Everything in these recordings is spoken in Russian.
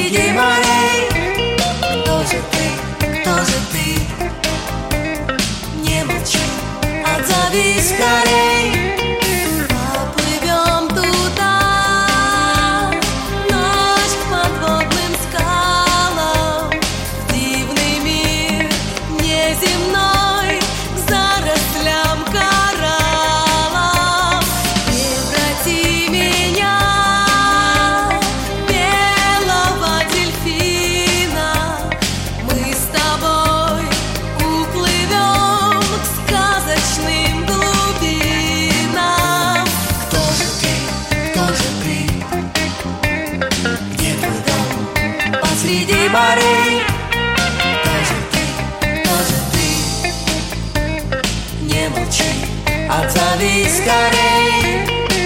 посреди морей. Кто же ты, кто же ты? Не молчи, отзовись скорей. Поплывем туда, ночь к подводным скалам, в дивный мир неземной, к зарослям кораллов. Преврати меня в белого дельфина, мы с тобой уплывем к сказочным глубинам. Кто же ты, кто же ты? Где твой дом посреди морей? Кто же ты, кто же ты? Не молчи, отзовись скорей.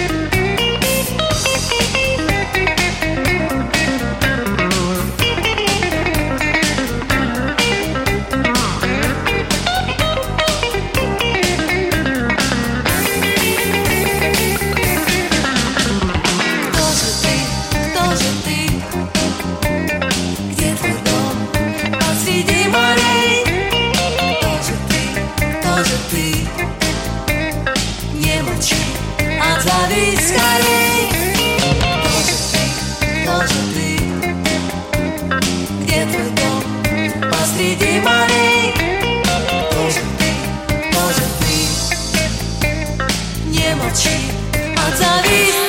Кто же ты, кто же ты? Где твой дом посреди морей? Кто же ты, кто же ты? Не молчи, отзовись скорей. Кто же ты, кто же ты? Где твой дом посреди морей? Кто же ты, кто же ты? Не молчи, отзовись.